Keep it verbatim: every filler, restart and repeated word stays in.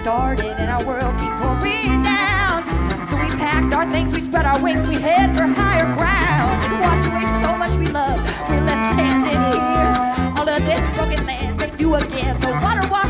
started and our world keep pouring down. So we packed our things, we spread our wings, we head for higher ground. And washed away so much we love, we're left standing here. All of this broken land, make new again. The water, water.